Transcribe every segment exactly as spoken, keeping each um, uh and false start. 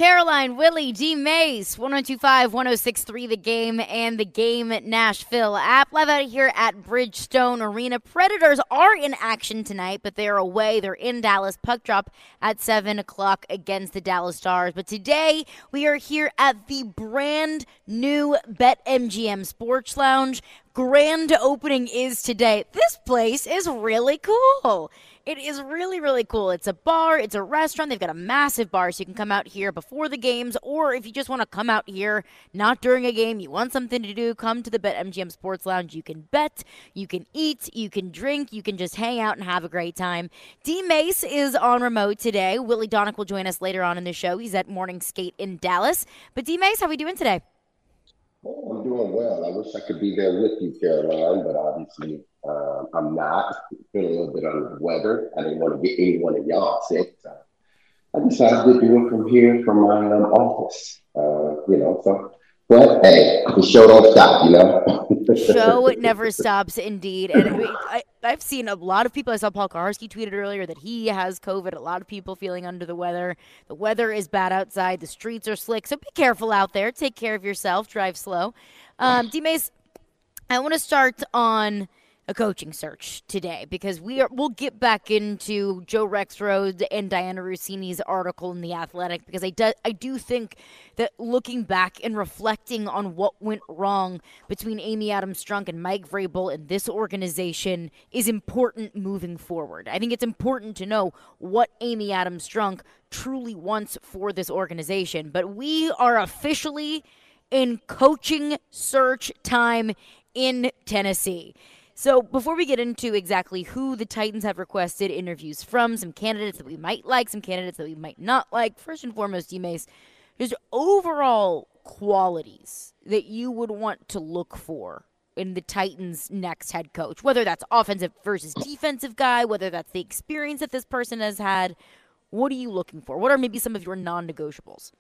Caroline, Willie, D. Mace, one oh two five, one oh six three The Game, and the Game Nashville app. Live out here at Bridgestone Arena. Predators are in action tonight, but they're away. They're in Dallas. Puck drop at seven o'clock against the Dallas Stars. But today, we are here at the brand new BetMGM Sports Lounge. Grand opening is today. This place is really cool. It is really, really cool. It's a bar. It's a restaurant. They've got a massive bar, so you can come out here before the games, or if you just want to come out here not during a game, you want something to do, come to the BetMGM Sports Lounge. You can bet, you can eat, you can drink, you can just hang out and have a great time. D. Mace is on remote today. Willie Donick will join us later on in the show. He's at Morning Skate in Dallas. But D. Mace, how are we doing today? Oh, I'm doing well. I wish I could be there with you, Caroline, but obviously um, I'm not. Feeling a little bit under the weather. I didn't want to get any one of y'all sick. So I decided to do it from here, from my um, office. Uh, you know, so. But hey, the show don't stop, you know. Show never stops, indeed. And I mean, I, I've seen a lot of people. I saw Paul Kaharski tweeted earlier that he has COVID. A lot of people feeling under the weather. The weather is bad outside. The streets are slick. So be careful out there. Take care of yourself. Drive slow. Um, D-Mace, I want to start on a coaching search today because we are we'll get back into Joe Rexrode and Diana Rossini's article in The Athletic, because I do, I do think that looking back and reflecting on what went wrong between Amy Adams Strunk and Mike Vrabel and this organization is important moving forward. I think it's important to know what Amy Adams Strunk truly wants for this organization. But we are officially in coaching search time in Tennessee. So before we get into exactly who the Titans have requested interviews from, some candidates that we might like, some candidates that we might not like, first and foremost, D-Mace, just overall qualities that you would want to look for in the Titans' next head coach, whether that's offensive versus defensive guy, whether that's the experience that this person has had. What are you looking for? What are maybe some of your non-negotiables?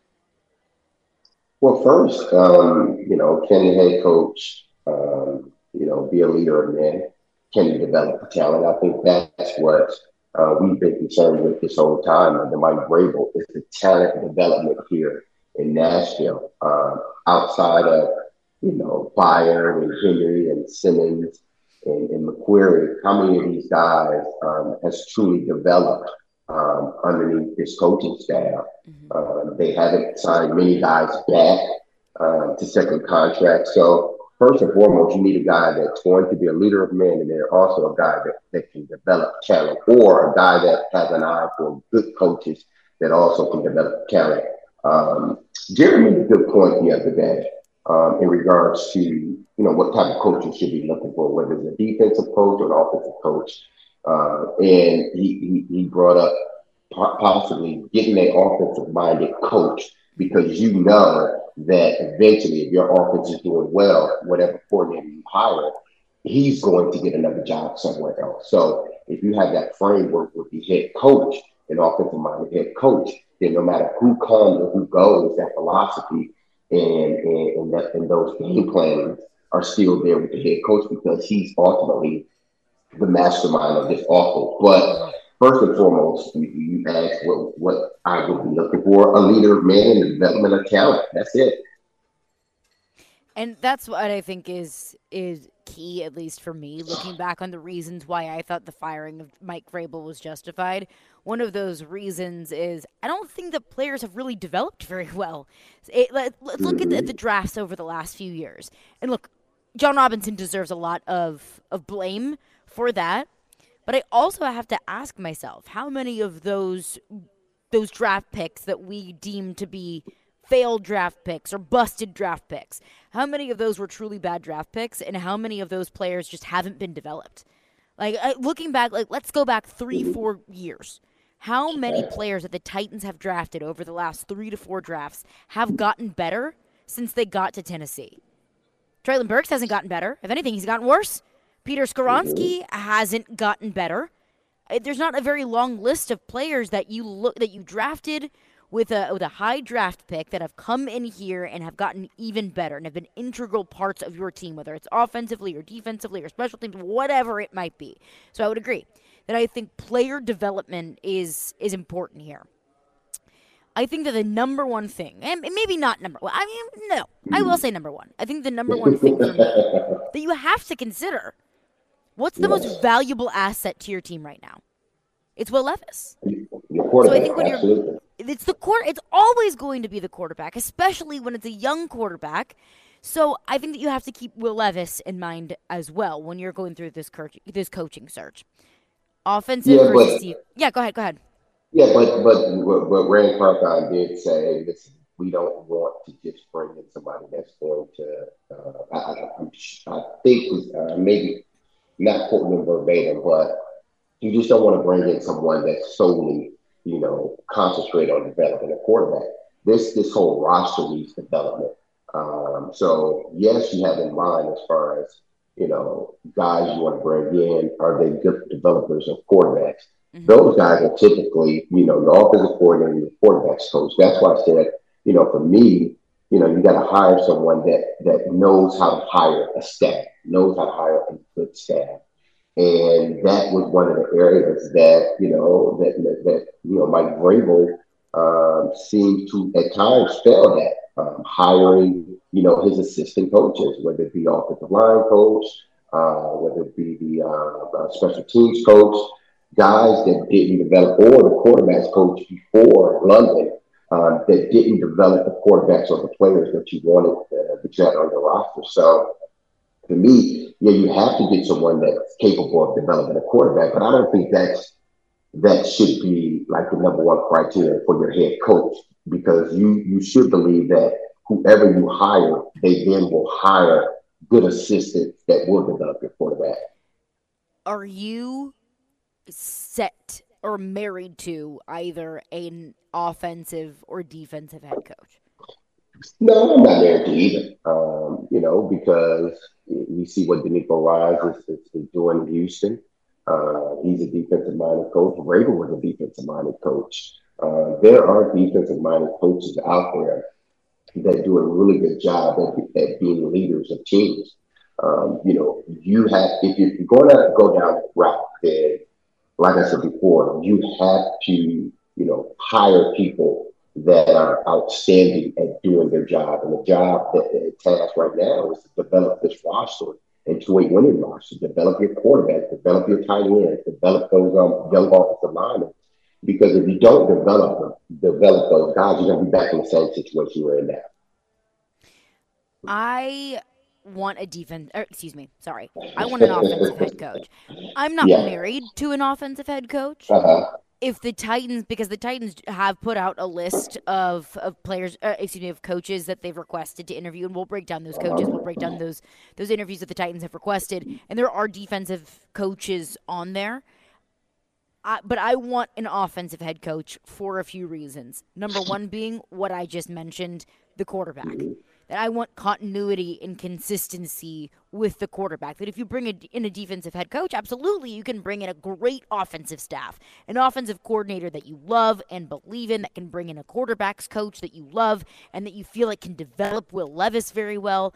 Well, first, um, you know, can the head coach um, you know, be a leader of men? Can you develop talent? I think that's what uh, we've been concerned with this whole time under Mike Vrabel is the talent development here in Nashville. Um, outside of, you know, Byron and Henry and Simmons and, and McQuarrie, how many of these guys um, has truly developed um, underneath this coaching staff? Mm-hmm. Uh, they haven't signed many guys back uh, to second contract. So, first and foremost, you need a guy that's going to be a leader of men, and then also a guy that, that can develop talent, or a guy that has an eye for good coaches that also can develop talent. Um, Jerry made a good point the other day um, in regards to, you know, what type of coach you should be looking for, whether it's a defensive coach or an offensive coach. Uh, and he, he, he brought up possibly getting an offensive-minded coach, because you know that eventually if your offense is doing well, whatever coordinator you hire, he's going to get another job somewhere else. So if you have that framework with the head coach, an offensive-minded head coach, then no matter who comes or who goes, that philosophy and, and, and, that, and those game plans are still there with the head coach, because he's ultimately the mastermind of this offense. But first and foremost, you, you ask what, what I would be looking for: a leader of men and the development of talent. That's it. And that's what I think is is key, at least for me, looking back on the reasons why I thought the firing of Mike Vrabel was justified. One of those reasons is I don't think that players have really developed very well. It, let, let's look mm-hmm. at, the, at the drafts over the last few years. And look, John Robinson deserves a lot of, of blame for that. But I also have to ask myself, how many of those those draft picks that we deem to be failed draft picks or busted draft picks, how many of those were truly bad draft picks, and how many of those players just haven't been developed? Like, looking back, like let's go back three, four years. How many players that the Titans have drafted over the last three to four drafts have gotten better since they got to Tennessee? Traylon Burks hasn't gotten better. If anything, he's gotten worse. Peter Skoronski hasn't gotten better. There's not a very long list of players that you look that you drafted with a with a high draft pick that have come in here and have gotten even better and have been integral parts of your team, whether it's offensively or defensively or special teams, whatever it might be. So I would agree that I think player development is is important here. I think that the number one thing, and maybe not number one, I mean, no, I will say number one. I think the number one thing for me that you have to consider, what's the Yes. most valuable asset to your team right now? It's Will Levis. Your So I quarterback, think when absolutely. you're, it's the quarter, it's always going to be the quarterback, especially when it's a young quarterback. So I think that you have to keep Will Levis in mind as well when you're going through this co- this coaching search. Offensive Yeah, versus but de- yeah, go ahead, go ahead. yeah, but but what, what Rand Carthon did say, listen, we don't want to just bring in somebody that's going to. Uh, I, I, I'm, I think uh, maybe not quoting him verbatim, but you just don't want to bring in someone that's solely, you know, concentrate on developing a quarterback. This this whole roster needs development. Um, so yes, you have in mind as far as you know guys you want to bring in. Are they good developers of quarterbacks? Hmm. Those guys are typically, you know, the offensive coordinator and the quarterbacks coach. That's why I said, you know, for me, you know, you got to hire someone that that knows how to hire a staff, knows how to hire a good staff, and that was one of the areas that, you know, that, that, that you know, Mike Vrabel um, seemed to at times fail at um, hiring, you know, his assistant coaches, whether it be offensive line coach, uh, whether it be the uh, uh, special teams coach, guys that didn't develop, or the quarterbacks coach before London um, that didn't develop the quarterbacks or the players that you wanted uh, that you had on your roster. So to me, yeah, you have to get someone that's capable of developing a quarterback, but I don't think that's that should be like the number one criteria for your head coach because you you should believe that whoever you hire, they then will hire good assistants that will develop your quarterback. Are you set or married to either an offensive or defensive head coach? No, I'm not married to either. Um, you know, because we see what D'Amico Rise is, is, is doing in Houston. Uh, he's a defensive minded coach. Vrabel was a defensive minded coach. Uh, there are defensive minded coaches out there that do a really good job at, at being leaders of teams. Um, you know, you have if you're going to go down that route, then like I said before, you have to, you know, hire people that are outstanding at doing their job. And the job that the task right now is to develop this roster into a winning roster, develop your quarterback, develop your tight ends, develop those um, young offensive linemen. Because if you don't develop them, develop those guys, you're going to be back in the same situation you're in now. I want a defense, or excuse me, sorry. I want an offensive head coach. I'm not Yeah. married to an offensive head coach. Uh-huh. If the Titans, because the Titans have put out a list of, of players, uh, excuse me, of coaches that they've requested to interview, and we'll break down those coaches. We'll break down those those interviews that the Titans have requested, and there are defensive coaches on there. I, but I want an offensive head coach for a few reasons. Number one being what I just mentioned, the quarterback. That I want continuity and consistency with the quarterback. That if you bring a, in a defensive head coach, absolutely you can bring in a great offensive staff, an offensive coordinator that you love and believe in, that can bring in a quarterback's coach that you love and that you feel like can develop Will Levis very well.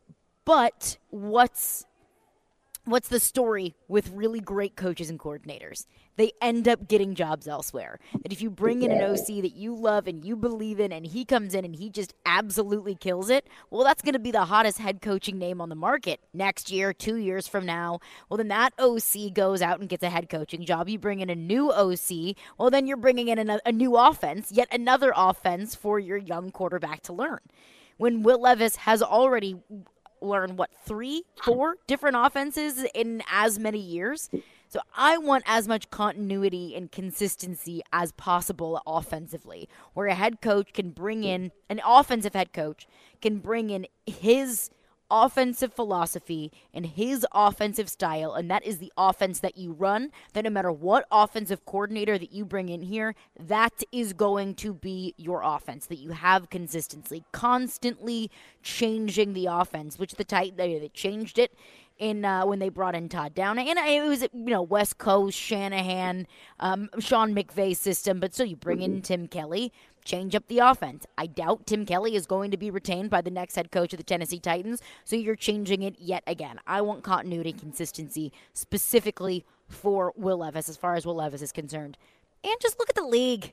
But what's what's the story with really great coaches and coordinators? They end up getting jobs elsewhere. That if you bring in an O C that you love and you believe in and he comes in and he just absolutely kills it, well, that's going to be the hottest head coaching name on the market next year, two years from now. Well, then that O C goes out and gets a head coaching job. You bring in a new O C. Well, then you're bringing in a, a new offense, yet another offense for your young quarterback to learn. When Will Levis has already learn what three, four different offenses in as many years. So I want as much continuity and consistency as possible offensively, where a head coach can bring in an offensive head coach can bring in his offensive philosophy and his offensive style, and that is the offense that you run, that no matter what offensive coordinator that you bring in here, that is going to be your offense, that you have consistency, constantly changing the offense, which the Titans, they, they changed it in uh, when they brought in Todd Downing, and it was, you know, West Coast Shanahan, um, Sean McVay system, but still you bring in Tim Kelly, change up the offense. I doubt Tim Kelly is going to be retained by the next head coach of the Tennessee Titans, so you're changing it yet again. I want continuity and consistency specifically for Will Levis as far as Will Levis is concerned. And just look at the league.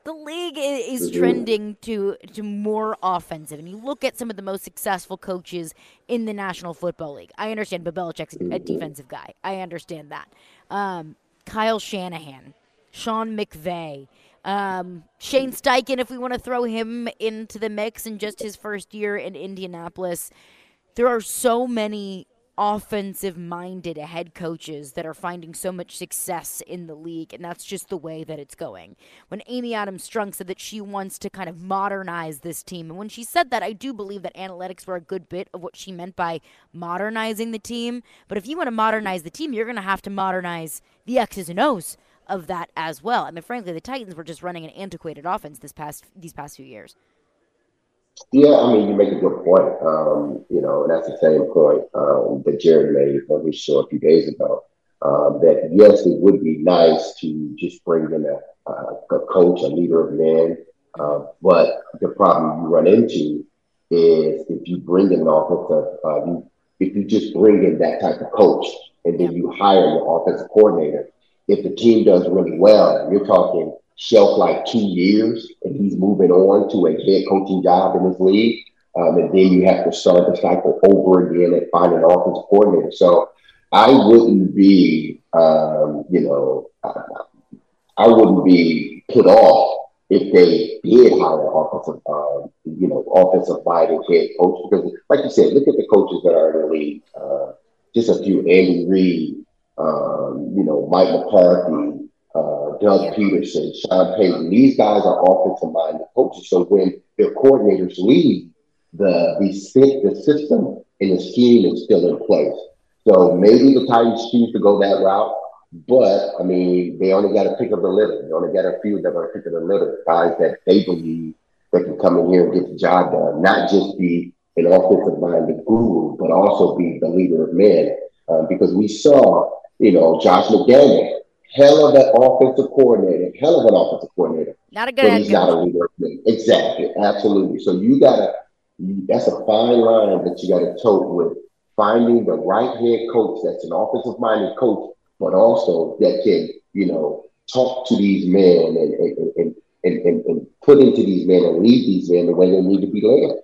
the league is Mm-hmm. trending to to more offensive, and you look at some of the most successful coaches in the National Football League. I understand Bill Belichick's a Mm-hmm. defensive guy. I understand that. Um, Kyle Shanahan, Sean McVay, um, Shane Steichen, if we want to throw him into the mix in just his first year in Indianapolis. There are so many offensive-minded head coaches that are finding so much success in the league, and that's just the way that it's going. When Amy Adams Strunk said that she wants to kind of modernize this team, and when she said that, I do believe that analytics were a good bit of what she meant by modernizing the team. But if you want to modernize the team, you're going to have to modernize the X's and O's of that as well. I mean, frankly, the Titans were just running an antiquated offense this past these past few years. Yeah, I mean, you make a good point. Um, you know, and that's the same point um, that Jared made on his show a few days ago. Um, that yes, it would be nice to just bring in a, a, a coach, a leader of men, Mm-hmm. uh, but the problem you run into is if you bring in an offensive, uh, you, if you just bring in that type of coach and then Yep. you hire your offensive coordinator, if the team does really well, you're talking shelf like two years, and he's moving on to a head coaching job in this league. Um, and then you have to start the cycle over again and find an offensive coordinator. So I wouldn't be, um, you know, uh, I wouldn't be put off if they did hire an offensive, um, you know, offensive minded head coach. Because, like you said, look at the coaches that are in the league. Uh, just a few: Andy Reid, um, you know, Mike McCarthy, uh, Doug Yep. Peterson, Sean Payton. These guys are offensive minded coaches. So when their coordinators leave, the the, the system and the scheme is still in place. So maybe the Titans choose to go that route. But I mean, they only got to pick up the litter. They only got a few that are pick up the litter. Guys that they believe that can come in here and get the job done, not just be an offensive minded guru, but also be the leader of men. Um, because we saw, you know, Josh McDaniel, hell of an offensive coordinator, hell of an offensive coordinator, Not a good but head he's not a coach. leader of men. Exactly, absolutely. So you gotta, that's a fine line that you got to tote with finding the right head coach that's an offensive minded coach but also that can, you know, talk to these men and and, and, and, and, and put into these men and lead these men the way they need to be led.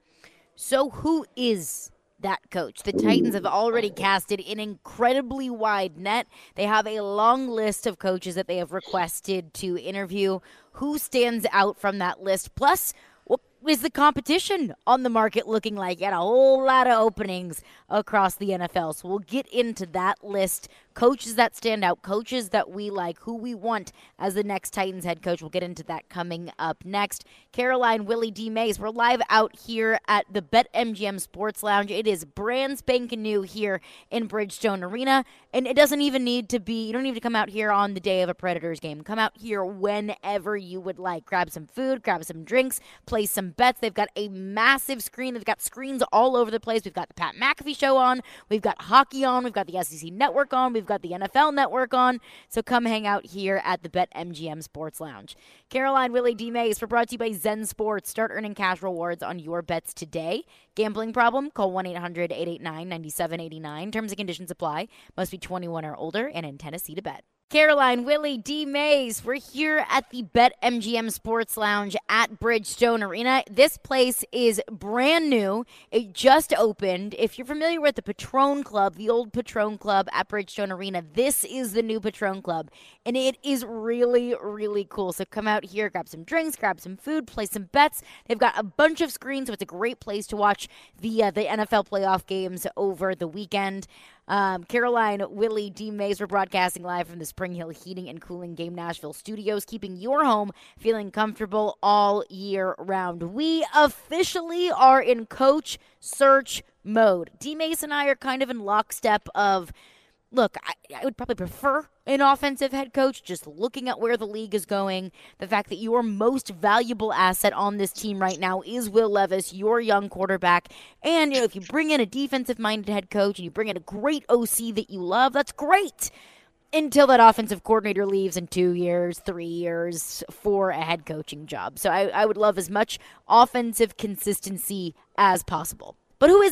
So who is that coach? The Titans have Ooh. already casted an incredibly wide net. They have a long list of coaches that they have requested to interview. Who stands out from that list? Plus, what is the competition on the market looking like? At a whole lot of openings across the N F L. So we'll get into that list. Coaches that stand out, coaches that we like, who we want as the next Titans head coach. We'll get into that coming up next. Caroline, Willie D. Mays, we're live out here at the BetMGM Sports Lounge. It is brand spanking new here in Bridgestone Arena, and it doesn't even need to be, you don't need to come out here on the day of a Predators game. Come out here whenever you would like. Grab some food, grab some drinks, place some bets. They've got a massive screen. They've got screens all over the place. We've got the Pat McAfee show on. We've got hockey on. We've got the S E C Network on. We've got the N F L Network on. So come hang out here at the BetMGM Sports Lounge. Caroline, Willie D. Mays, for brought to you by Zen Sports. Start earning cash rewards on your bets today. Gambling problem? Call one eight hundred eight eight nine nine seven eight nine. Terms and conditions apply. Must be twenty-one or older and in Tennessee to bet. Caroline, Willie D. Mays, we're here at the BetMGM Sports Lounge at Bridgestone Arena. This place is brand new. It just opened. If you're familiar with the Patron Club, the old Patron Club at Bridgestone Arena, this is the new Patron Club, and it is really, really cool. So come out here, grab some drinks, grab some food, play some bets. They've got a bunch of screens, so it's a great place to watch the uh, the N F L playoff games over the weekend. Um, Caroline, Willie D. Mays, we're broadcasting live from the Spring Hill Heating and Cooling Game Nashville studios, keeping your home feeling comfortable all year round. We officially are in coach search mode. D. Mays and I are kind of in lockstep of, look, I, I would probably prefer an offensive head coach, just looking at where the league is going. The fact that your most valuable asset on this team right now is Will Levis, your young quarterback. And, you know, if you bring in a defensive-minded head coach and you bring in a great O C that you love, that's great. Until that offensive coordinator leaves in two years, three years for a head coaching job. So I, I would love as much offensive consistency as possible. But who is that?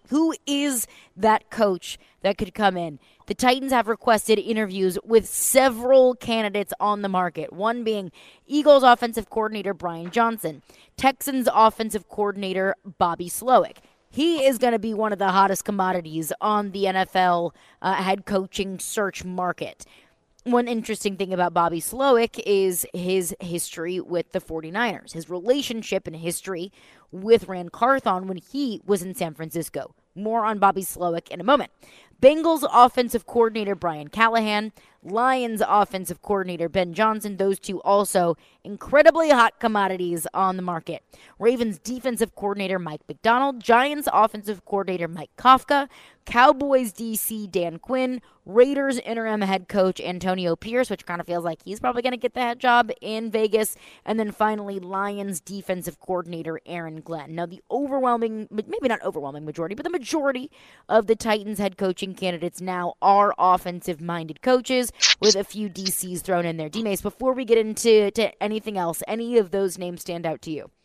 Who is that coach that could come in? The Titans have requested interviews with several candidates on the market, one being Eagles offensive coordinator Brian Johnson, Texans offensive coordinator Bobby Slowick. He is going to be one of the hottest commodities on the N F L uh, head coaching search market. One interesting thing about Bobby Slowick is his history with the 49ers, his relationship and history with Ran Carthon when he was in San Francisco. More on Bobby Slowick in a moment. Bengals offensive coordinator Brian Callahan, Lions offensive coordinator Ben Johnson, those two also incredibly hot commodities on the market. Ravens defensive coordinator Mike McDonald, Giants offensive coordinator Mike Kafka, Cowboys D C Dan Quinn, Raiders interim head coach Antonio Pierce, which kind of feels like he's probably going to get the head job in Vegas, and then finally Lions defensive coordinator Aaron Glenn. Now the overwhelming, maybe not overwhelming majority, but the majority of the Titans head coaching candidates now are offensive-minded coaches with a few D Cs thrown in there. D-Mace, before we get into to anything else, any of those names stand out to you?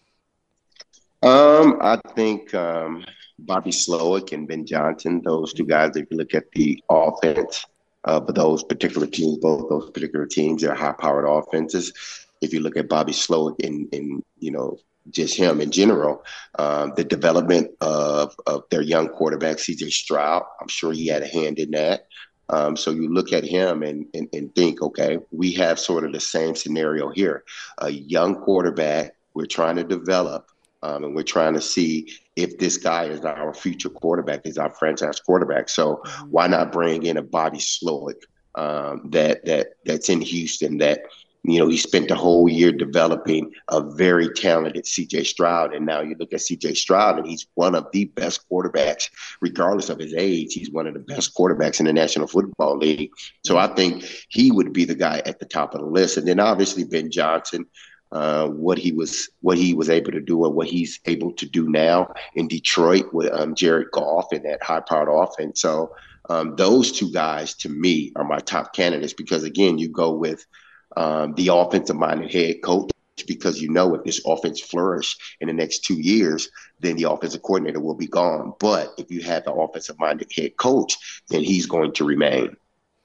Um, I think um, Bobby Slowick and Ben Johnson, those two guys, if you look at the offense of those particular teams, both those particular teams, they're high-powered offenses. If you look at Bobby Slowick and, and you know, just him in general, um, the development of, of their young quarterback, C J Stroud, I'm sure he had a hand in that. Um, so you look at him and, and, and think, okay, we have sort of the same scenario here. A young quarterback we're trying to develop, um, and we're trying to see if this guy is our future quarterback, is our franchise quarterback. So why not bring in a Bobby Slowick um, that that that's in Houston, that, you know, he spent the whole year developing a very talented C J Stroud. And now you look at C J Stroud, and he's one of the best quarterbacks, regardless of his age. He's one of the best quarterbacks in the National Football League. So I think he would be the guy at the top of the list. And then obviously Ben Johnson, uh, what he was what he was able to do, or what he's able to do now in Detroit with um, Jared Goff and that high-powered offense. So um, those two guys, to me, are my top candidates because, again, you go with Um, the offensive-minded head coach, because you know if this offense flourish in the next two years, then the offensive coordinator will be gone. But if you have the offensive-minded head coach, then he's going to remain.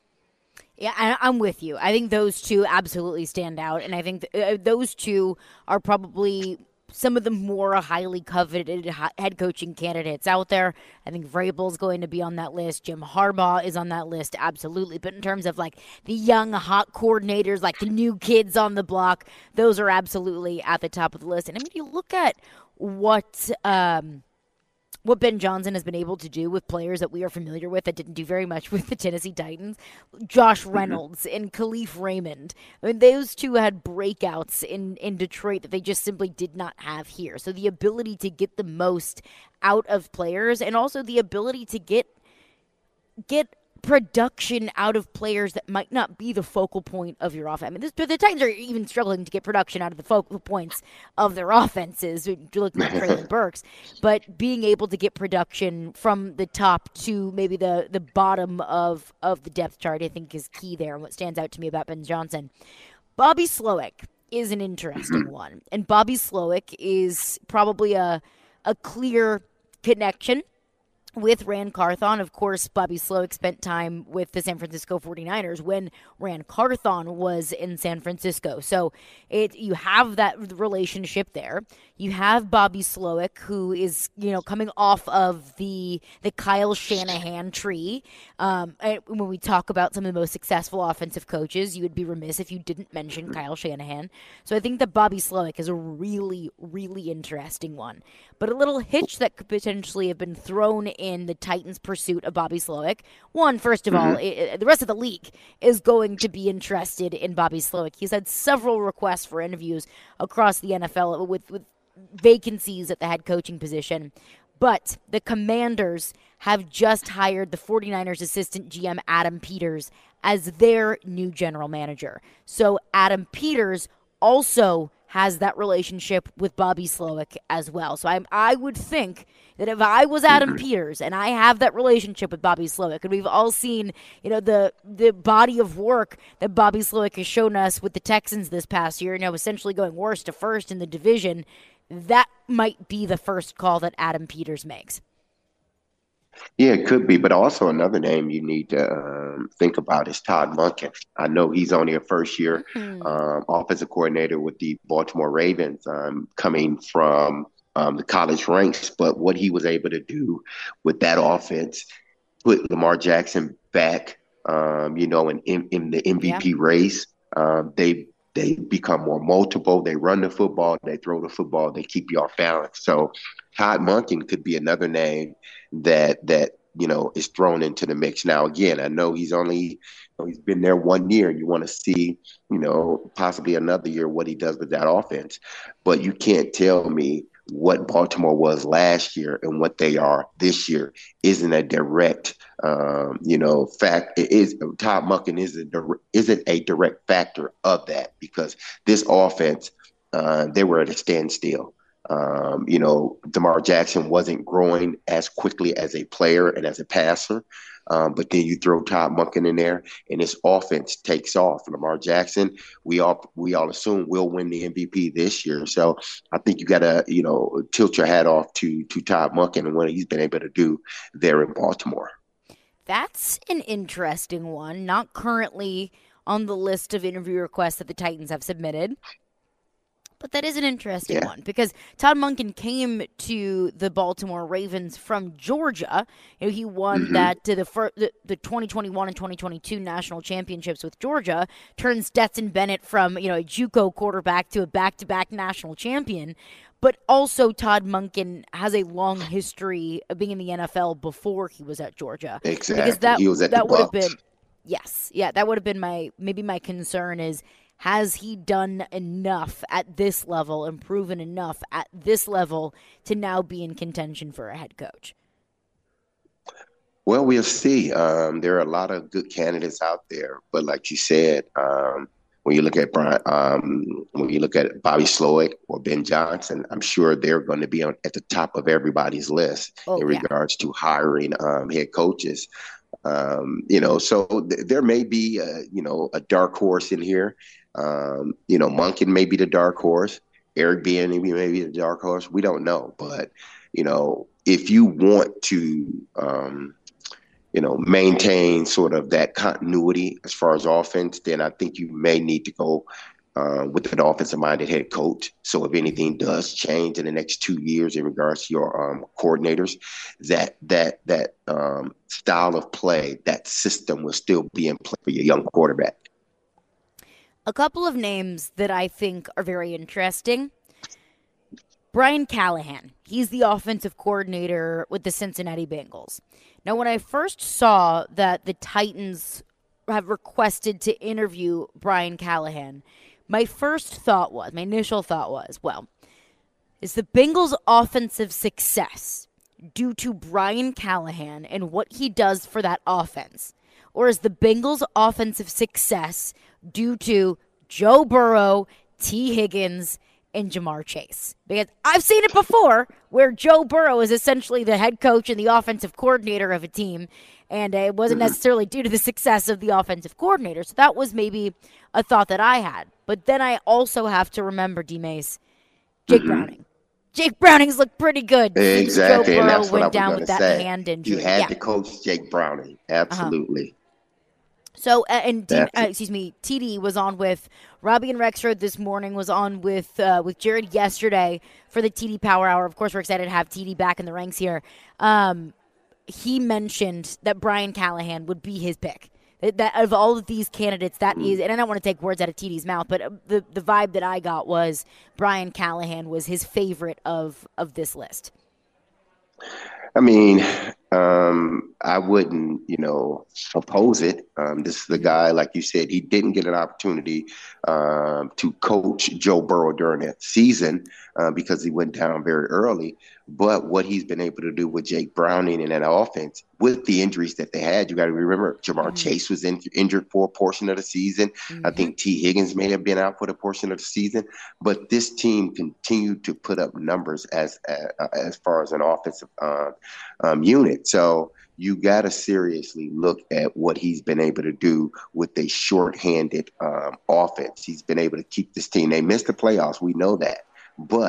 Yeah, I, I'm with you. I think those two absolutely stand out, and I think th- uh, those two are probably some of the more highly coveted head coaching candidates out there. I think Vrabel's going to be on that list. Jim Harbaugh is on that list, absolutely. But in terms of like the young, hot coordinators, like the new kids on the block, those are absolutely at the top of the list. And I mean, you look at what um, what Ben Johnson has been able to do with players that we are familiar with that didn't do very much with the Tennessee Titans, Josh Reynolds mm-hmm. and Khalif Raymond. I mean, those two had breakouts in, in Detroit that they just simply did not have here. So the ability to get the most out of players, and also the ability to get get production out of players that might not be the focal point of your offense. I mean, this, the Titans are even struggling to get production out of the focal points of their offenses. You're looking at Traylon Burks, but being able to get production from the top to maybe the, the bottom of, of the depth chart, I think is key there. And what stands out to me about Ben Johnson, Bobby Slowick is an interesting one. And Bobby Slowick is probably a, a clear connection with Ran Carthon. Of course, Bobby Slowick spent time with the San Francisco 49ers when Ran Carthon was in San Francisco. So it you have that relationship there. You have Bobby Slowick, who is, you know, coming off of the the Kyle Shanahan tree. Um, when we talk about some of the most successful offensive coaches, you would be remiss if you didn't mention Kyle Shanahan. So I think that Bobby Slowick is a really, really interesting one. But a little hitch that could potentially have been thrown in the Titans' pursuit of Bobby Slowick. One, first of mm-hmm. all, it, the rest of the league is going to be interested in Bobby Slowick. He's had several requests for interviews across the N F L with, with vacancies at the head coaching position. But the Commanders have just hired the 49ers assistant G M Adam Peters as their new general manager. So Adam Peters also has that relationship with Bobby Slowick as well. So I I would think that if I was Adam Peters and I have that relationship with Bobby Slowick, and we've all seen, you know, the the body of work that Bobby Slowick has shown us with the Texans this past year, you know, essentially going worst to first in the division, that might be the first call that Adam Peters makes. Yeah, it could be, but also another name you need to um, think about is Todd Monken. I know he's only a first year Hmm. um, offensive coordinator with the Baltimore Ravens, um, coming from um, the college ranks, but what he was able to do with that offense, put Lamar Jackson back, um, you know, in, in, in the Yeah. M V P race. Um, they they become more multiple. They run the football, they throw the football, they keep you off balance. So Todd Monken could be another name that that you know is thrown into the mix. Now, again, I know he's only you know, he's been there one year. You want to see you know possibly another year what he does with that offense, but you can't tell me what Baltimore was last year and what they are this year isn't a direct, um, you know, fact. It is Todd Monken is a isn't a direct factor of that because this offense, uh, they were at a standstill. Um, you know, DeMar Jackson wasn't growing as quickly as a player and as a passer. Um, but then you throw Todd Monken in there, and this offense takes off. Lamar Jackson, we all we all assume will win the M V P this year. So I think you got to you know tilt your hat off to to Todd Monken and what he's been able to do there in Baltimore. That's an interesting one. Not currently on the list of interview requests that the Titans have submitted. But that is an interesting Yeah. one because Todd Monken came to the Baltimore Ravens from Georgia. You know, he won Mm-hmm. that to the, fir- the the twenty twenty-one and twenty twenty-two national championships with Georgia. Turned Stetson Bennett from you know a JUCO quarterback to a back-to-back national champion. But also, Todd Monken has a long history of being in the N F L before he was at Georgia, because Exactly. that He was at the that would have Bucks. been yes, yeah, that would have been my maybe my concern is has he done enough at this level and proven enough at this level to now be in contention for a head coach? Well, we'll see. Um, there are a lot of good candidates out there, but like you said, um, when you look at Brian, um, when you look at Bobby Slowick or Ben Johnson, I'm sure they're going to be on, at the top of everybody's list Oh in yeah. regards to hiring um, head coaches. Um, you know, so th- there may be, a, you know, a dark horse in here. Um, you know, Monken may be the dark horse. Eric Bieniemy may be the dark horse. We don't know, but you know, if you want to, um, you know, maintain sort of that continuity as far as offense, then I think you may need to go uh, with an offensive-minded head coach. So if Mm-hmm. anything does change in the next two years in regards to your um, coordinators, that that that um, style of play, that system will still be in play for your young quarterback. A couple of names that I think are very interesting. Brian Callahan. He's the offensive coordinator with the Cincinnati Bengals. Now, when I first saw that the Titans have requested to interview Brian Callahan, my first thought was, my initial thought was, well, is the Bengals' offensive success due to Brian Callahan and what he does for that offense? Or is the Bengals' offensive success due to Joe Burrow, T. Higgins, and Jamar Chase? Because I've seen it before where Joe Burrow is essentially the head coach and the offensive coordinator of a team, and it wasn't Mm-hmm. necessarily due to the success of the offensive coordinator. So that was maybe a thought that I had. But then I also have to remember, D. Mace, Jake Mm-hmm. Browning. Jake Browning's looked pretty good since Joe Exactly, and Burrow that's what I went was down going with to that say. hand He injury. had Yeah. to coach Jake Browning. Uh-huh. Absolutely. So, uh, and D, uh, That's it. excuse me, T D was on with Robbie and Rexford this morning. Was on with uh, with Jared yesterday for the T D Power Hour. Of course, we're excited to have T D back in the ranks here. Um, he mentioned that Brian Callahan would be his pick. That, that of all of these candidates, that is, and I don't want to take words out of T D's mouth, but uh, the the vibe that I got was Brian Callahan was his favorite of of this list. I mean, um, I wouldn't, you know, oppose it. Um, this is the Mm-hmm. guy, like you said, he didn't get an opportunity um, to coach Joe Burrow during that season uh, because he went down very early. But what he's been able to do with Jake Browning and that offense, with the injuries that they had, you got to remember Jamar Mm-hmm. Chase was in, injured for a portion of the season. I Mm-hmm. think T. Higgins may have been out for the portion of the season. But this team continued to put up numbers as uh, as far as an offensive uh, um, unit. So you got to seriously look at what he's been able to do with a shorthanded um, offense. He's been able to keep this team. They missed the playoffs. We know that. But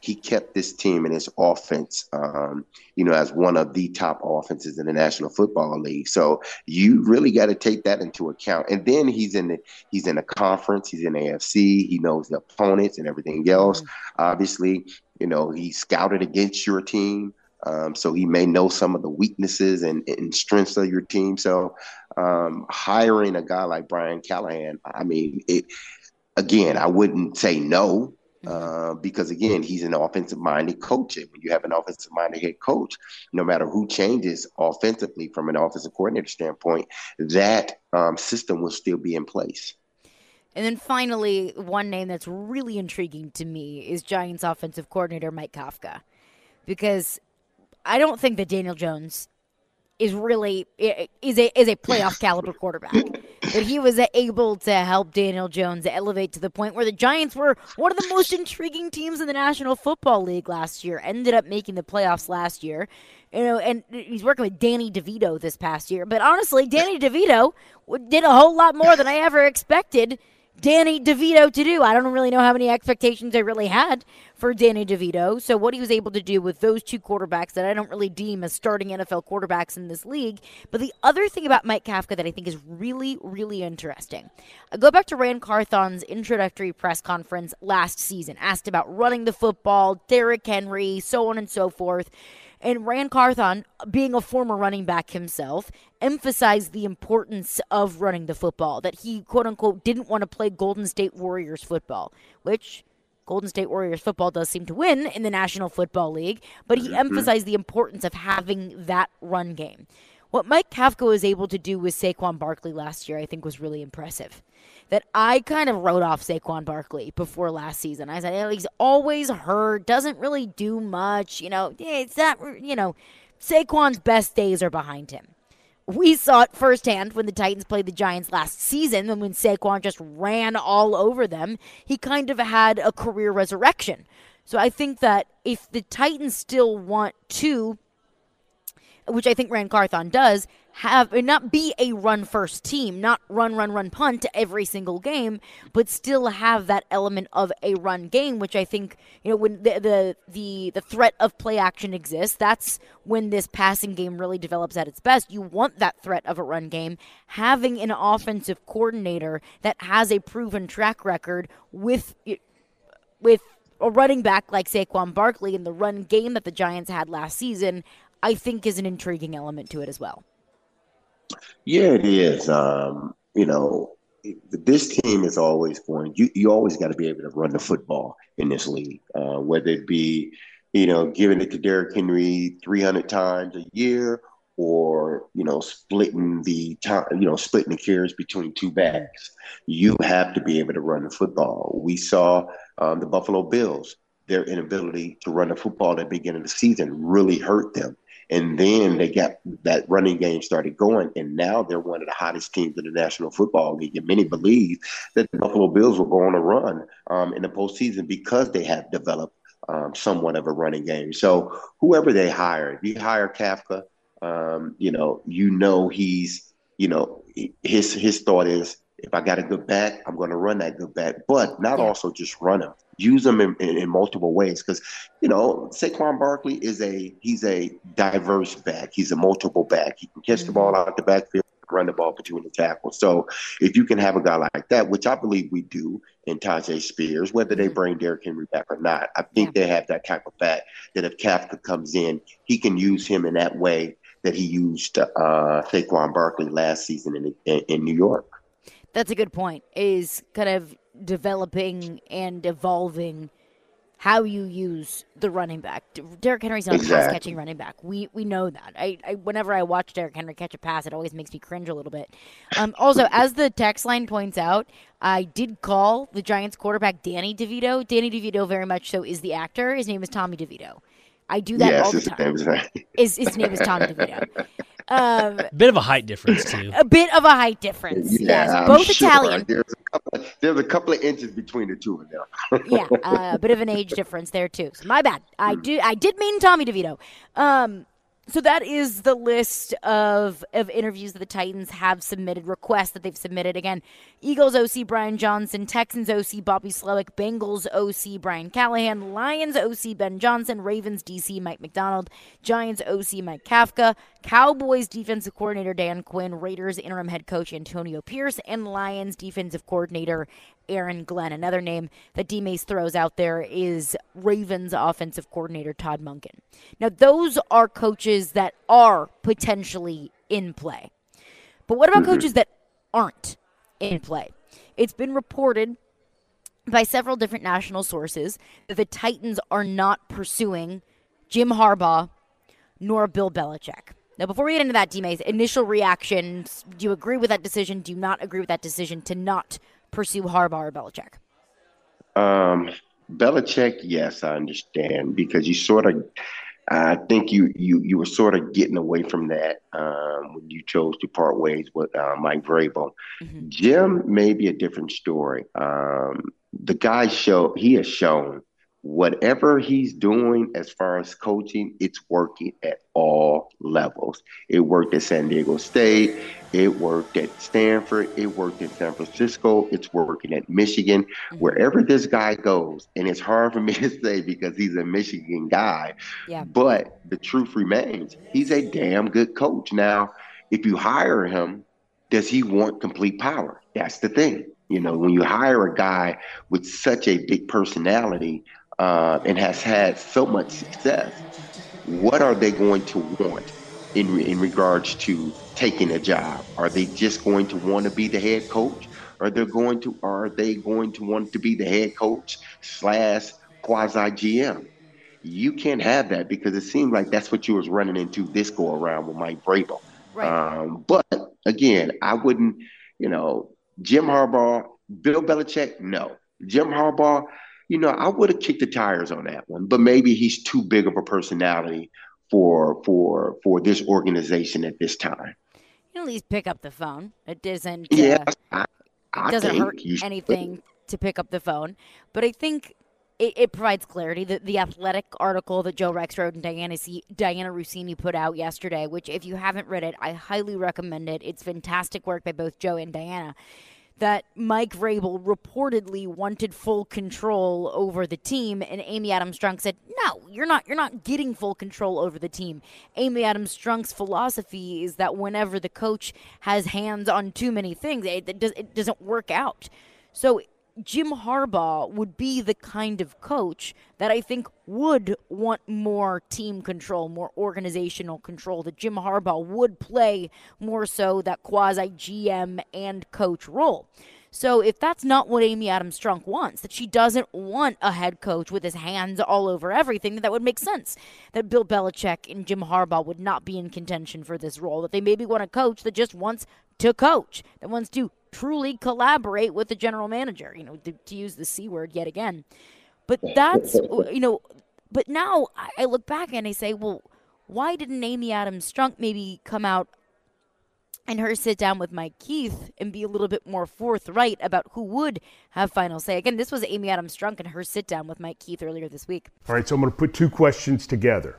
he kept this team and his offense, um, you know, as one of the top offenses in the National Football League. So you really got to take that into account. And then he's in the he's in a conference, he's in A F C, he knows the opponents and everything else. Mm. Obviously, you know, he scouted against your team. Um, so he may know some of the weaknesses and, and strengths of your team. So um, hiring a guy like Brian Callahan, I mean, it, again, I wouldn't say no uh, because, again, he's an offensive-minded coach. And when you have an offensive-minded head coach, no matter who changes offensively from an offensive coordinator standpoint, that um, system will still be in place. And then finally, one name that's really intriguing to me is Giants offensive coordinator Mike Kafka, because I don't think that Daniel Jones is really is a is a playoff caliber quarterback, but he was able to help Daniel Jones elevate to the point where the Giants were one of the most intriguing teams in the National Football League last year. Ended up making the playoffs last year, you know, and he's working with Danny DeVito this past year. But honestly, Danny DeVito did a whole lot more than I ever expected Danny DeVito to do. I don't really know how many expectations I really had for Danny DeVito. So what he was able to do with those two quarterbacks that I don't really deem as starting N F L quarterbacks in this league. But the other thing about Mike Kafka that I think is really, really interesting. I go back to Ran Carthon's introductory press conference last season, asked about running the football, Derrick Henry, so on and so forth. And Ran Carthon, being a former running back himself, emphasized the importance of running the football, that he, quote-unquote, didn't want to play Golden State Warriors football, which Golden State Warriors football does seem to win in the National Football League, but he mm-hmm. emphasized the importance of having that run game. What Mike Kafka was able to do with Saquon Barkley last year, I think, was really impressive. That I kind of wrote off Saquon Barkley before last season. I said, hey, he's always hurt, doesn't really do much. You know, it's not, you know, Saquon's best days are behind him. We saw it firsthand when the Titans played the Giants last season, and when Saquon just ran all over them, he kind of had a career resurrection. So I think that if the Titans still want to, which I think Ran Carthon does, have not be a run-first team, not run, run, run, punt every single game, but still have that element of a run game, which I think, you know, when the the the, the threat of play action exists, that's when this passing game really develops at its best. You want that threat of a run game. Having an offensive coordinator that has a proven track record with with a running back like Saquon Barkley in the run game that the Giants had last season, I think is an intriguing element to it as well. Yeah, it is. Um, you know, this team is always going, you, you always got to be able to run the football in this league, uh, whether it be, you know, giving it to Derrick Henry three hundred times a year or, you know, splitting the time, you know, splitting the carries between two backs. You have to be able to run the football. We saw um, the Buffalo Bills, their inability to run the football at the beginning of the season really hurt them. And then they got that running game started going, and now they're one of the hottest teams in the National Football League. And many believe that the Buffalo Bills will go on a run um, in the postseason because they have developed um, somewhat of a running game. So whoever they hire, if you hire Kafka, um, you know, you know he's, you know, his his thought is, if I got a good back, I'm going to run that good back, but not also just run him. Use them in, in, in multiple ways because, you know, Saquon Barkley is a he's a diverse back. He's a multiple back. He can catch mm-hmm. the ball out the backfield, run the ball between the tackles. So if you can have a guy like that, which I believe we do in Tyjae Spears, whether they bring Derrick Henry back or not, I think yeah. they have that type of back that if Kafka comes in, he can use him in that way that he used uh, Saquon Barkley last season in, in, in New York. That's a good point, is kind of developing and evolving how you use the running back. Derrick Henry's not exactly. a pass-catching running back. We we know that. I, I Whenever I watch Derrick Henry catch a pass, it always makes me cringe a little bit. Um, also, as the text line points out, I did call the Giants quarterback Danny DeVito. Danny DeVito very much so is the actor. His name is Tommy DeVito. I do that yes, all the time. His name is, his, his name is Tommy DeVito. Um, bit of a height difference, too. A bit of a height difference, yeah, yes. Both sure. Italian. There's a, couple, there's a couple of inches between the two of them. yeah, uh, a bit of an age difference there, too. So my bad. I do. I did mean Tommy DeVito. Um, So that is the list of, of interviews that the Titans have submitted, requests that they've submitted. Again, Eagles O C Brian Johnson, Texans O C Bobby Slowick, Bengals O C Brian Callahan, Lions O C Ben Johnson, Ravens D C Mike McDonald, Giants O C Mike Kafka, Cowboys defensive coordinator Dan Quinn, Raiders interim head coach Antonio Pierce, and Lions defensive coordinator Aaron Glenn. Another name that D-Mace throws out there is Ravens offensive coordinator Todd Monken. Now, those are coaches that are potentially in play. But what about mm-hmm. coaches that aren't in play? It's been reported by several different national sources that the Titans are not pursuing Jim Harbaugh nor Bill Belichick. Now, before we get into that, D-Mace, initial reactions, do you agree with that decision? Do you not agree with that decision to not pursue Harbaugh or Belichick? Um, Belichick, yes, I understand, because you sort of, I think you you you were sort of getting away from that um, when you chose to part ways with uh, Mike Vrabel. Mm-hmm. Jim may be a different story. Um, the guy show he has shown whatever he's doing as far as coaching, it's working at all levels. It worked at San Diego State. It worked at Stanford. It worked in San Francisco. It's working at Michigan. Mm-hmm. Wherever this guy goes, and it's hard for me to say because he's a Michigan guy, yeah. but the truth remains, he's a damn good coach. Now, if you hire him, does he want complete power? That's the thing. You know, when you hire a guy with such a big personality, Uh, and has had so much success, what are they going to want in in regards to taking a job? Are they just going to want to be the head coach? Or they're going to are they going to want to be the head coach slash quasi G M? You can't have that, because it seems like that's what you was running into this go around with Mike Vrabel. Right. Um, but again, I wouldn't, you know, Jim Harbaugh, Bill Belichick, no. Jim Harbaugh, you know, I would have kicked the tires on that one, but maybe he's too big of a personality for for for this organization at this time. You at least pick up the phone. It doesn't. Yeah, uh, I, I it doesn't hurt you anything to pick up the phone. But I think it, it provides clarity. The, the Athletic article that Joe Rexrode and Diana C, Diana Rossini put out yesterday, which if you haven't read it, I highly recommend it. It's fantastic work by both Joe and Diana. That Mike Vrabel reportedly wanted full control over the team, and Amy Adams Strunk said, "No, you're not. You're not getting full control over the team." Amy Adams Strunk's philosophy is that whenever the coach has hands on too many things, it, it, does, it doesn't work out. So Jim Harbaugh would be the kind of coach that I think would want more team control, more organizational control, that Jim Harbaugh would play more so that quasi-G M and coach role. So if that's not what Amy Adams Strunk wants, that she doesn't want a head coach with his hands all over everything, then that would make sense. That Bill Belichick and Jim Harbaugh would not be in contention for this role, that they maybe want a coach that just wants to coach, that wants to truly collaborate with the general manager, you know, to, to use the C word yet again. But that's, you know, but now I look back and I say, well, why didn't Amy Adams Strunk maybe come out and her sit down with Mike Keith and be a little bit more forthright about who would have final say? Again, this was Amy Adams Strunk and her sit down with Mike Keith earlier this week. All right, so I'm going to put two questions together.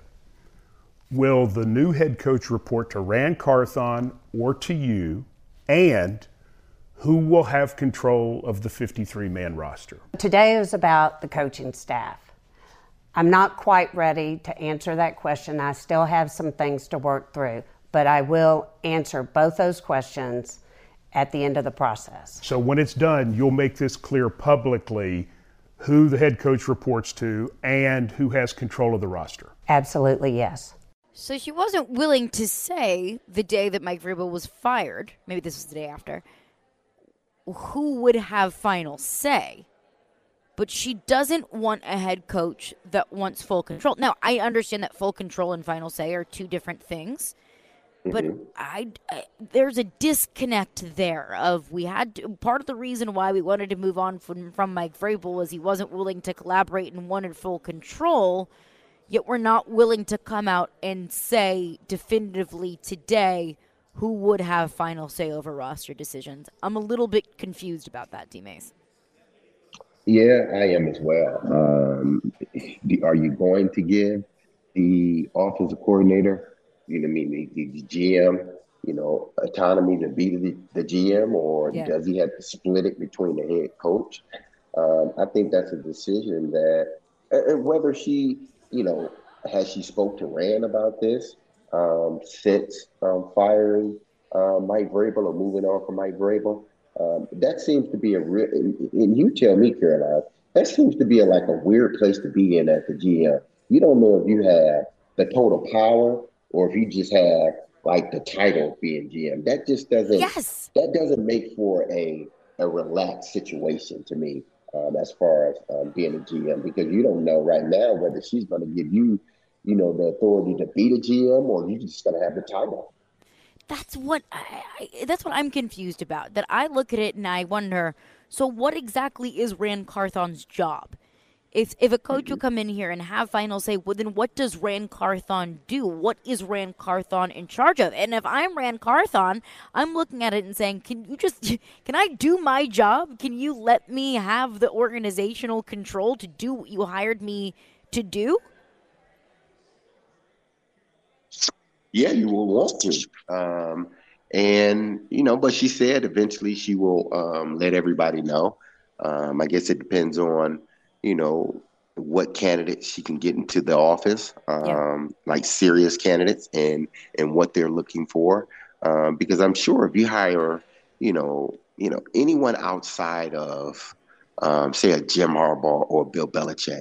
Will the new head coach report to Rand Carthon or to you? And who will have control of the fifty-three man roster? Today is about the coaching staff. I'm not quite ready to answer that question. I still have some things to work through, but I will answer both those questions at the end of the process. So when it's done, you'll make this clear publicly who the head coach reports to and who has control of the roster? Absolutely, yes. So she wasn't willing to say the day that Mike Vrabel was fired, maybe this was the day after, who would have final say. But she doesn't want a head coach that wants full control. Now, I understand that full control and final say are two different things. But mm-hmm. I, I, there's a disconnect there of we had to, part of the reason why we wanted to move on from, from Mike Vrabel was he wasn't willing to collaborate and wanted full control, yet we're not willing to come out and say definitively today who would have final say over roster decisions. I'm a little bit confused about that, D-Mace. Yeah, I am as well. Um, are you going to give the offensive coordinator you know, what I mean, the, the G M, you know, autonomy to be the, the G M, or Yeah. does he have to split it between the head coach? Um, I think that's a decision that, and whether she, you know, has she spoke to Rand about this um, since um, firing uh, Mike Vrabel or moving on from Mike Vrabel? Um, that seems to be a real, and and you tell me, Caroline, that seems to be a, like a weird place to be in as the G M. You don't know if you have the total power or if you just have like the title of being G M. That just doesn't, Yes. that doesn't make for a, a relaxed situation to me. Um, as far as um, being a G M, because you don't know right now whether she's going to give you, you know, the authority to be the G M, or you're just going to have the title. That's what I, I, that's what I'm confused about. That I look at it and I wonder, so what exactly is Rand Carthon's job? If if a coach will come in here and have final say, well, then what does Rand Carthon do? What is Rand Carthon in charge of? And if I'm Rand Carthon, I'm looking at it and saying, can you just, can I do my job? Can you let me have the organizational control to do what you hired me to do? Yeah, you will want to. Um, and, you know, but she said eventually she will um, let everybody know. Um, I guess it depends on, you know, what candidates she can get into the office, um, yeah. like serious candidates, and and what they're looking for. Um, because I'm sure if you hire, you know, you know, anyone outside of, um, say, a Jim Harbaugh or Bill Belichick,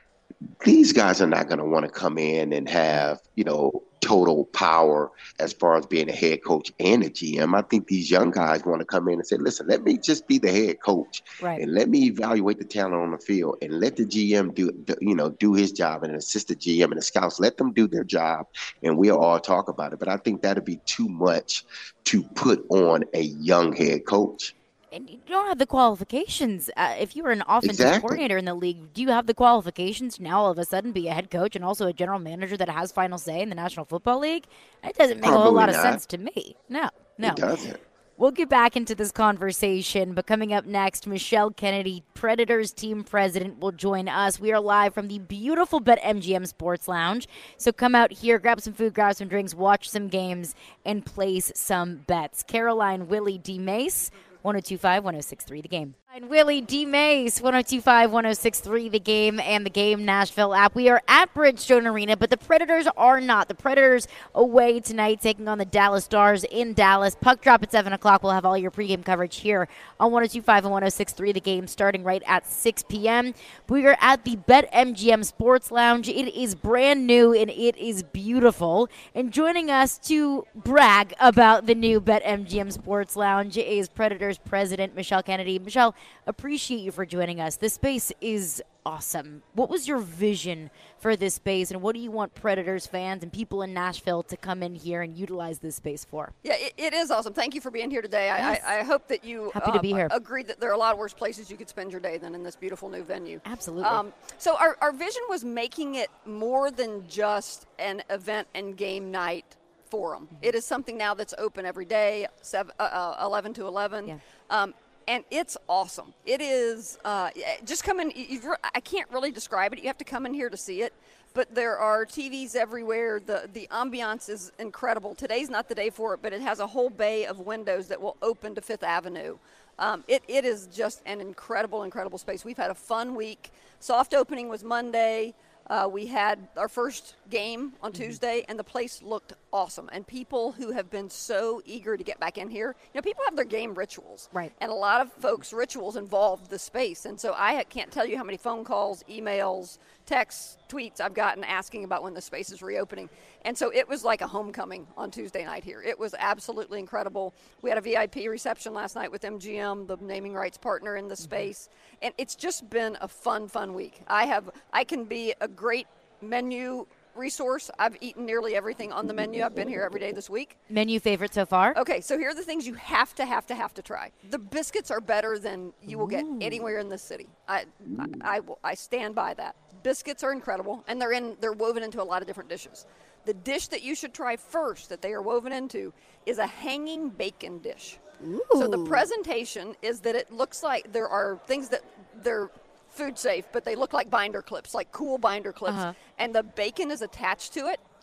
these guys are not going to want to come in and have, you know, total power as far as being a head coach and a G M. I think these young guys want to come in and say, listen, let me just be the head coach, right, and let me evaluate the talent on the field, and let the G M do, you know, do his job, and assist the G M and the scouts, let them do their job, and we'll all talk about it. But I think that'd be too much to put on a young head coach. And you don't have the qualifications. Uh, if you were an offensive Exactly. coordinator in the league, do you have the qualifications to now all of a sudden be a head coach and also a general manager that has final say in the National Football League? That doesn't make Probably a whole lot not. of sense to me. No, no. It doesn't. We'll get back into this conversation, but coming up next, Michelle Kennedy, Predators team president, will join us. We are live from the beautiful BetMGM Sports Lounge. So come out here, grab some food, grab some drinks, watch some games, and place some bets. Caroline Willie D. Mace, one oh two five, one oh six three The Game. And Willie D. Mace, one oh two five, one oh six three The Game, and the Game Nashville app. We are at Bridgestone Arena, but the Predators are not. The Predators away tonight, taking on the Dallas Stars in Dallas. Puck drop at seven o'clock. We'll have all your pregame coverage here on one oh two five and one oh six three The Game, starting right at six p.m. We are at the BetMGM Sports Lounge. It is brand new, and it is beautiful. And joining us to brag about the new BetMGM Sports Lounge is Predators president Michelle Kennedy. Michelle, appreciate you for joining us. This space is awesome. What was your vision for this space, and what do you want Predators fans and people in Nashville to come in here and utilize this space for? Yeah, it, it is awesome. Thank you for being here today. Yes. I, I, I hope that you Happy to be um, here. agree that there are a lot of worse places you could spend your day than in this beautiful new venue. Absolutely. Um, so our, our vision was making it more than just an event and game night forum. Mm-hmm. It is something now that's open every day, seven, uh, eleven to eleven. Yeah. Um, And it's awesome. It is, uh, just come in, you've, I can't really describe it. You have to come in here to see it. But there are T Vs everywhere. The the ambiance is incredible. Today's not the day for it, but it has a whole bay of windows that will open to Fifth Avenue. Um, it, it is just an incredible, incredible space. We've had a fun week. Soft opening was Monday. Uh, we had our first game on mm-hmm. Tuesday, and the place looked awesome. And people who have been so eager to get back in here, you know, people have their game rituals. Right. And a lot of folks' rituals involve the space. And so I can't tell you how many phone calls, emails, texts, tweets I've gotten asking about when the space is reopening. And so it was like a homecoming on Tuesday night here. It was absolutely incredible. We had a V I P reception last night with M G M, the naming rights partner in the space. And it's just been a fun, fun week. I have, I can be a great menu resource. I've eaten nearly everything on the menu. I've been here every day this week. Menu favorite so far? Okay, so here are the things you have to, have to, have to try. The biscuits are better than you will get anywhere in this city. I, I, I, will, I stand by that. Biscuits are incredible, and they're in, they're woven into a lot of different dishes. The dish that you should try first that they are woven into is a hanging bacon dish. Ooh. So the presentation is that it looks like there are things that they're food safe, but they look like binder clips, like cool binder clips, uh-huh. and the bacon is attached to it,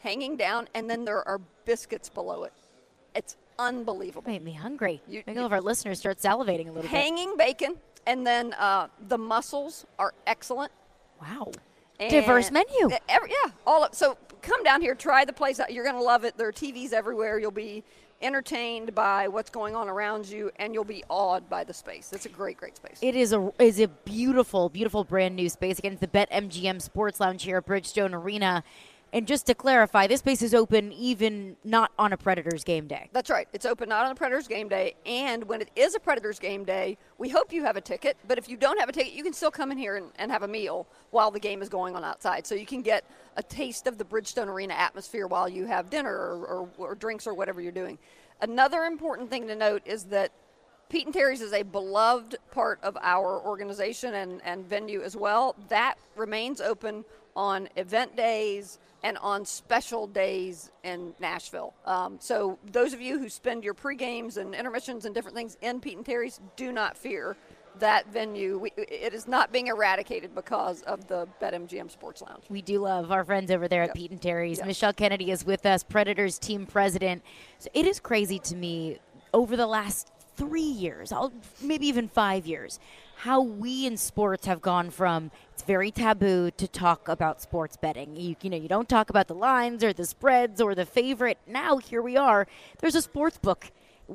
hanging down, and then there are biscuits below it. It's unbelievable. Made me hungry. You- Make you- all of our listeners start salivating a little Hanging bacon, and then uh, the mussels are excellent. bit. Wow. And Diverse menu. Every, yeah, all of, so come down here, try the place out. You're going to love it. There are T Vs everywhere. You'll be entertained by what's going on around you, and you'll be awed by the space. It's a great, great space. It is a is a beautiful, beautiful brand new space. Again, it's the BetMGM Sports Lounge here at Bridgestone Arena. And just to clarify, this space is open even not on a Predators game day. That's right. It's open not on a Predators game day, and when it is a Predators game day, we hope you have a ticket. But if you don't have a ticket, you can still come in here and, and have a meal while the game is going on outside. So you can get a taste of the Bridgestone Arena atmosphere while you have dinner or, or, or drinks or whatever you're doing. Another important thing to note is that Pete and Terry's is a beloved part of our organization and, and venue as well. That remains open on event days and on special days in Nashville. Um, so those of you who spend your pre-games and intermissions and different things in Pete and Terry's, do not fear that venue. We, it is not being eradicated because of the BetMGM Sports Lounge. We do love our friends over there at Yep. Pete and Terry's. Yep. Michelle Kennedy is with us, Predators team president. So it is crazy to me over the last three years, I'll, maybe even five years, how we in sports have gone from it's very taboo to talk about sports betting. You, you know, you don't talk about the lines or the spreads or the favorite. Now here we are. There's a sports book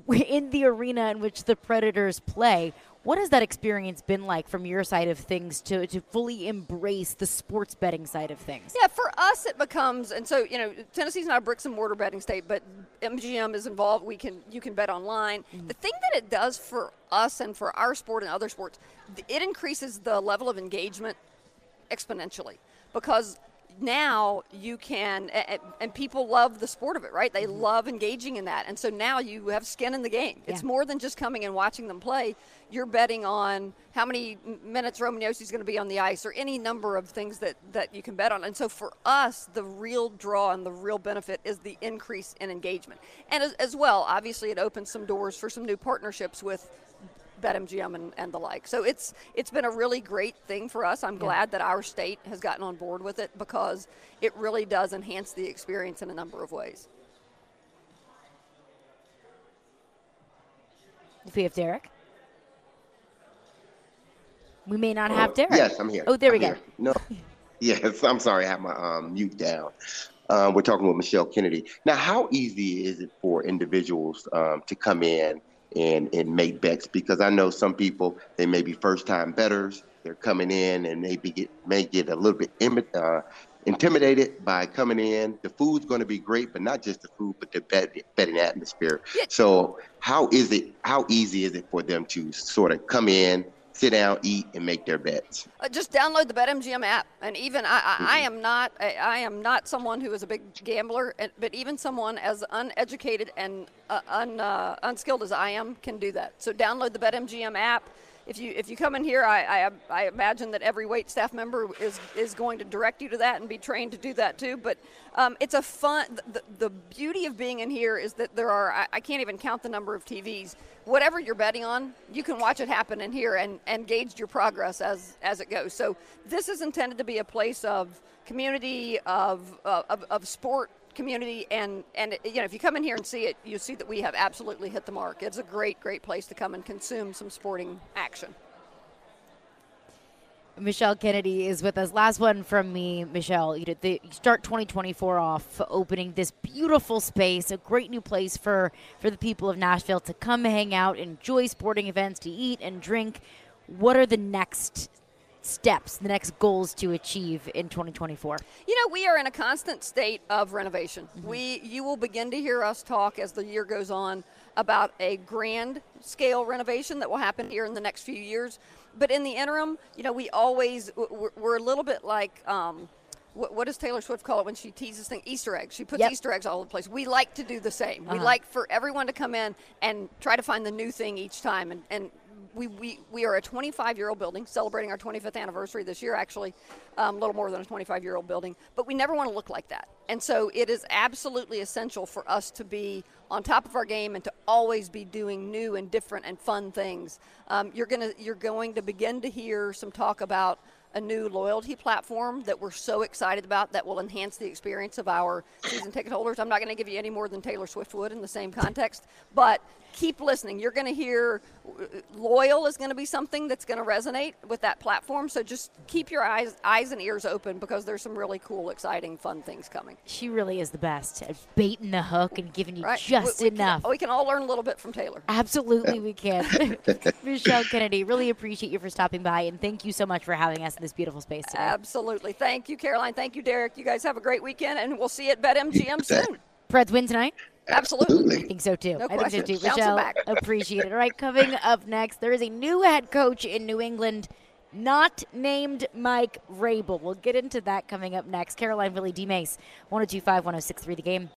in the arena in which the Predators play. What has that experience been like from your side of things to, to fully embrace the sports betting side of things? Yeah, for us it becomes, and so, you know, Tennessee's not a bricks and mortar betting state, but M G M is involved. We can You can bet online. Mm-hmm. The thing that it does for us and for our sport and other sports, it increases the level of engagement exponentially, because now you can, and, and people love the sport of it, right? They mm-hmm. love engaging in that. And so now you have skin in the game. It's yeah. more than just coming and watching them play. You're betting on how many minutes Roman Yossi's going to be on the ice, or any number of things that, that you can bet on. And so for us, the real draw and the real benefit is the increase in engagement. And as, as well, obviously it opens some doors for some new partnerships with BetMGM and, and the like. So it's it's been a really great thing for us. I'm yeah. glad that our state has gotten on board with it, because it really does enhance the experience in a number of ways. Do we have Derek? We may not have Derek. Yes, I'm here. Oh, there I'm we here. go. No, yes, I'm sorry. I have my um, mute down. Um, we're talking with Michelle Kennedy. Now, how easy is it for individuals um, to come in and, and make bets? Because I know some people, they may be first-time bettors. They're coming in and they be get, may get a little bit imi- uh, intimidated by coming in. The food's going to be great, but not just the food, but the bet, betting atmosphere. Yeah. So how is it? How easy is it for them to sort of come in, sit down, eat, and make their bets? Uh, just download the BetMGM app, and even I, I, mm-hmm. I am not I, I am not someone who is a big gambler, but even someone as uneducated and uh, un, uh, unskilled as I am can do that. So download the BetMGM app. If you if you come in here, I, I I imagine that every wait staff member is is going to direct you to that and be trained to do that too. But um, it's a fun. The, the beauty of being in here is that there are I, I can't even count the number of T Vs. Whatever you're betting on, you can watch it happen in here and, and gauge your progress as as it goes. So this is intended to be a place of community, of uh, of, of sport community, and and you know, if you come in here and see it, you see that we have absolutely hit the mark. It's a great great place to come and consume some sporting action. Michelle Kennedy is with us. Last one from me, Michelle. You, did the, you start twenty twenty-four off opening this beautiful space, a great new place for, for the people of Nashville to come hang out, enjoy sporting events, to eat and drink. What are the next steps, the next goals to achieve in twenty twenty-four? You know, we are in a constant state of renovation. Mm-hmm. We, you will begin to hear us talk as the year goes on about a grand scale renovation that will happen here in the next few years. But in the interim, you know, we always, we're, we're a little bit like, um, what, what does Taylor Swift call it when she teases things? Easter eggs. She puts yep. Easter eggs all over the place. We like to do the same. Uh-huh. We like for everyone to come in and try to find the new thing each time. And, and we, we, we are a twenty-five-year-old building, celebrating our twenty-fifth anniversary this year, actually, um, a little more than a twenty-five-year-old building. But we never want to look like that. And so it is absolutely essential for us to be on top of our game and to always be doing new and different and fun things. Um, you're gonna you're going to begin to hear some talk about a new loyalty platform that we're so excited about that will enhance the experience of our season ticket holders. I'm not going to give you any more than Taylor Swift would in the same context, but keep listening. You're going to hear loyal is going to be something that's going to resonate with that platform. So just keep your eyes eyes and ears open because there's some really cool, exciting, fun things coming. She really is the best at baiting the hook and giving you Right. just we, we enough. Can, we can all learn a little bit from Taylor. Absolutely, we can. Michelle Kennedy, really appreciate you for stopping by, and thank you so much for having us in this beautiful space today. Absolutely. Thank you, Caroline. Thank you, Derek. You guys have a great weekend, and we'll see you at BetMGM soon. Preds win tonight? Absolutely. I think so too. No I think so question. too. Bounce it Michelle, back. appreciate it. All right, coming up next, there is a new head coach in New England, not named Mike Vrabel. We'll get into that coming up next. Caroline, Billy, D. Mace, one oh two point five, one oh six point three The Game.